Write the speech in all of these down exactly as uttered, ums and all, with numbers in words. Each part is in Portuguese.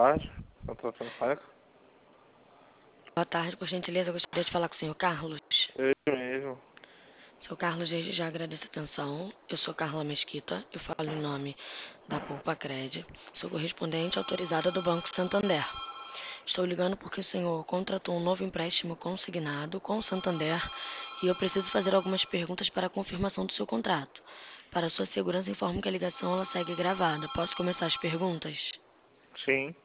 tarde. Eu tô tratando com ela. Boa tarde, por gentileza, eu gostaria de falar com o senhor Carlos. Eu mesmo. Seu Carlos, desde já agradeço a atenção. Eu sou Carla Mesquita, eu falo em nome da Poupa Cred. Sou correspondente autorizada do Banco Santander. Estou ligando porque o senhor contratou um novo empréstimo consignado com o Santander e eu preciso fazer algumas perguntas para a confirmação do seu contrato. Para sua segurança, informo que a ligação ela segue gravada. Posso começar as perguntas? Sim.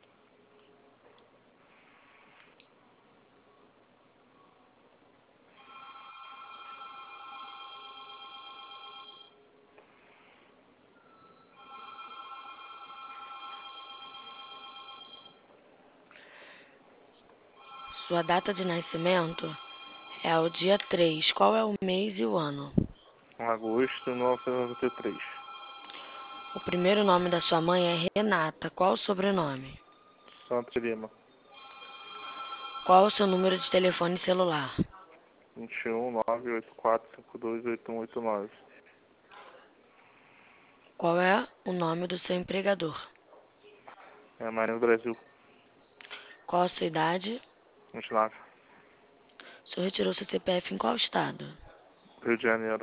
Sua data de nascimento é o dia três. Qual é o mês e o ano? Agosto de mil novecentos e noventa e três. O primeiro nome da sua mãe é Renata. Qual o sobrenome? Santos Lima. Qual o seu número de telefone celular? vinte e um, nove oito quatro, cinco dois, oito um oito nove. Qual é o nome do seu empregador? É Marinho do Brasil. Qual a sua idade? vinte e nove. O senhor retirou seu C P F em qual estado? Rio de Janeiro.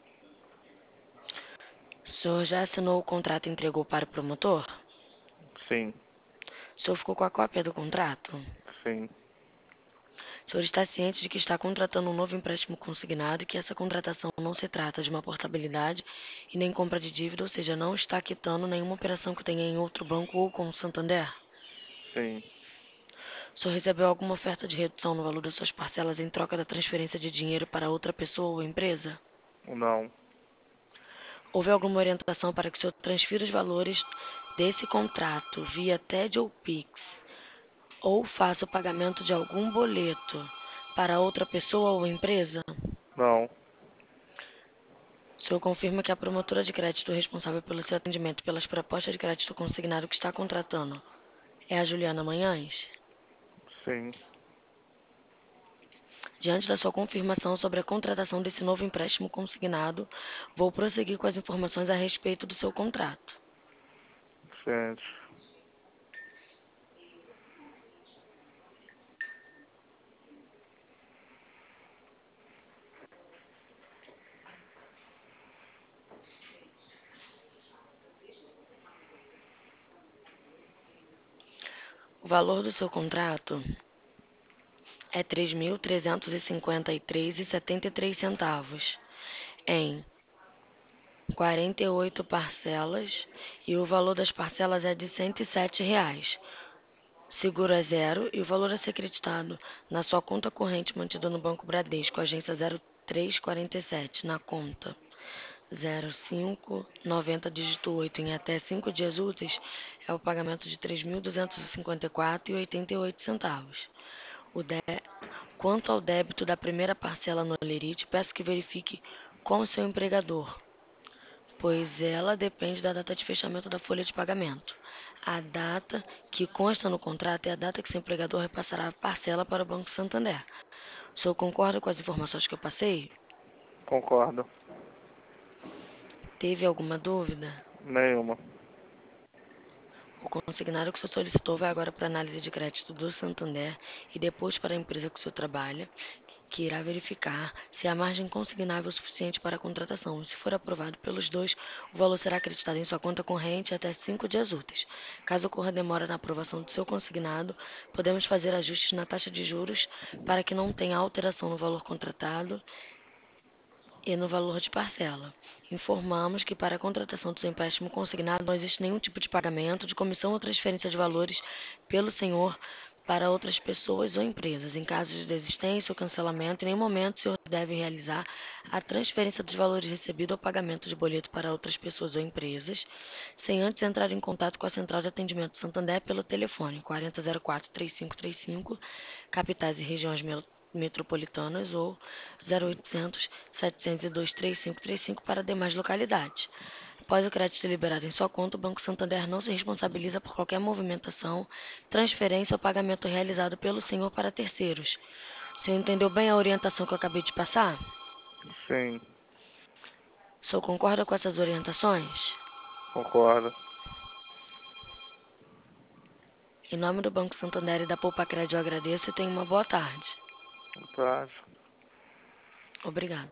O senhor já assinou o contrato e entregou para o promotor? Sim. O senhor ficou com a cópia do contrato? Sim. O senhor está ciente de que está contratando um novo empréstimo consignado e que essa contratação não se trata de uma portabilidade e nem compra de dívida, ou seja, não está quitando nenhuma operação que tenha em outro banco ou com o Santander? Sim. O senhor recebeu alguma oferta de redução no valor das suas parcelas em troca da transferência de dinheiro para outra pessoa ou empresa? Não. Houve alguma orientação para que o senhor transfira os valores desse contrato via T E D ou Pix, ou faça o pagamento de algum boleto para outra pessoa ou empresa? Não. O senhor confirma que a promotora de crédito responsável pelo seu atendimento pelas propostas de crédito consignado que está contratando é a Juliana Manhães? Sim. Diante da sua confirmação sobre a contratação desse novo empréstimo consignado, vou prosseguir com as informações a respeito do seu contrato. Gente. O valor do seu contrato é três mil trezentos e cinquenta e três reais e setenta e três centavos em quarenta e oito parcelas e o valor das parcelas é de cento e sete reais. Seguro é zero e o valor a ser creditado na sua conta corrente mantida no Banco Bradesco, agência zero três quarenta e sete, na conta zero cinco noventa dígito oito em até cinco dias úteis, é o pagamento de três mil duzentos e cinquenta e quatro reais e oitenta e oito centavos. O de... Quanto ao débito da primeira parcela no Lerite, peço que verifique com o seu empregador, pois ela depende da data de fechamento da folha de pagamento. A data que consta no contrato é a data que seu empregador repassará a parcela para o Banco Santander. O senhor concorda com as informações que eu passei? Concordo. Teve alguma dúvida? Nenhuma. O consignário que o senhor solicitou vai agora para a análise de crédito do Santander e depois para a empresa que o senhor trabalha, que irá verificar se há margem consignável suficiente para a contratação. Se for aprovado pelos dois, o valor será acreditado em sua conta corrente até cinco dias úteis. Caso ocorra demora na aprovação do seu consignado, podemos fazer ajustes na taxa de juros para que não tenha alteração no valor contratado e no valor de parcela. Informamos que para a contratação do seu empréstimo consignado não existe nenhum tipo de pagamento, de comissão ou transferência de valores pelo senhor para outras pessoas ou empresas. Em caso de desistência ou cancelamento, em nenhum momento o senhor deve realizar a transferência dos valores recebidos ou pagamento de boleto para outras pessoas ou empresas, sem antes entrar em contato com a Central de Atendimento Santander pelo telefone quatro zero zero quatro, três cinco três cinco, capitais e regiões metropolitanas, ou zero oitocentos, setecentos e dois, três cinco três cinco para demais localidades. Após o crédito ser liberado em sua conta, o Banco Santander não se responsabiliza por qualquer movimentação, transferência ou pagamento realizado pelo senhor para terceiros. O senhor entendeu bem a orientação que eu acabei de passar? Sim. O senhor concorda com essas orientações? Concordo. Em nome do Banco Santander e da Poupa Crédito, eu agradeço e tenha uma boa tarde. Boa tarde. Obrigada.